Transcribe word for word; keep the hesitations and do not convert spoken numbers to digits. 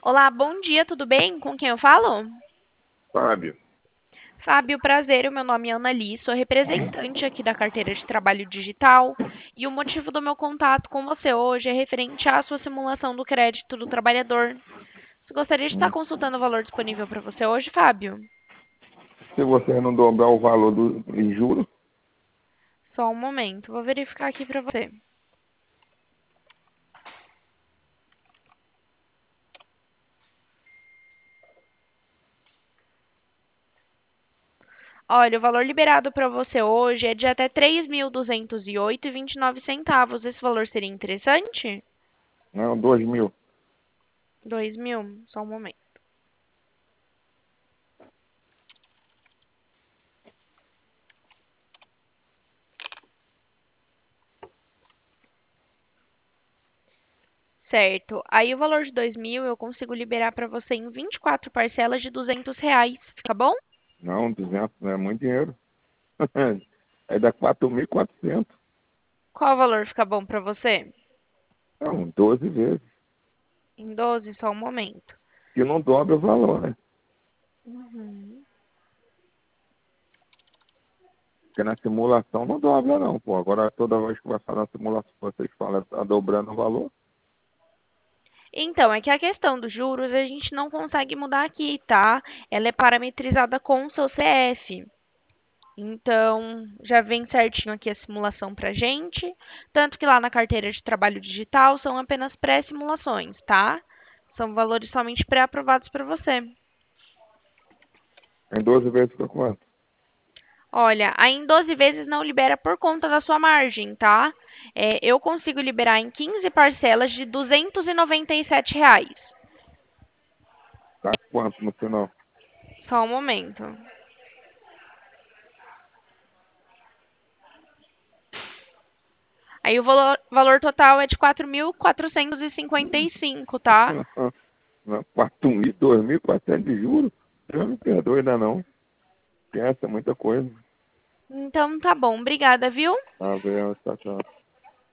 Olá, bom dia, tudo bem? Com quem eu falo? Fábio, Fábio, prazer, o meu nome é Annali, sou representante aqui da carteira de trabalho digital e o motivo do meu contato com você hoje é referente à sua simulação do crédito do trabalhador. Você gostaria de estar hum, consultando o valor disponível para você hoje, Fábio? se você não dobrar o valor do em juros, Só um momento, vou verificar aqui para você. Olha, o valor liberado para você hoje é de até três mil duzentos e oito e vinte e nove centavos. Esse valor seria interessante? não, dois mil. Dois mil? Só um momento. Certo. Aí o valor de dois mil eu consigo liberar para você em vinte e quatro parcelas de duzentos reais. Fica bom? Não, duzentos não é muito dinheiro. Aí dá quatro mil e quatrocentos. Qual valor fica bom para você? Não, doze vezes. Em doze, só um momento. Que não dobra o valor, né? Uhum. Porque na simulação não dobra, não, pô. Agora toda vez que vai fazer a simulação, vocês falam, tá dobrando o valor. Então, é que a questão dos juros a gente não consegue mudar aqui, tá? Ela é parametrizada com o seu C F. Então, já vem certinho aqui a simulação pra gente. Tanto que lá na carteira de trabalho digital são apenas pré-simulações, tá? São valores somente pré-aprovados para você. Em doze vezes fica quanto? Olha, aí em doze vezes não libera por conta da sua margem, tá? É, eu consigo liberar em quinze parcelas de duzentos e noventa e sete reais. Tá quanto no final? Só um momento. Aí o valor, valor total é de quatro mil quatrocentos e cinquenta e cinco, tá? quatro mil, dois mil e quatrocentos de juros? Eu não perdoe ainda não. Pensa muita coisa. Então tá bom, obrigada, viu? Tá vendo? Tchau, tchau.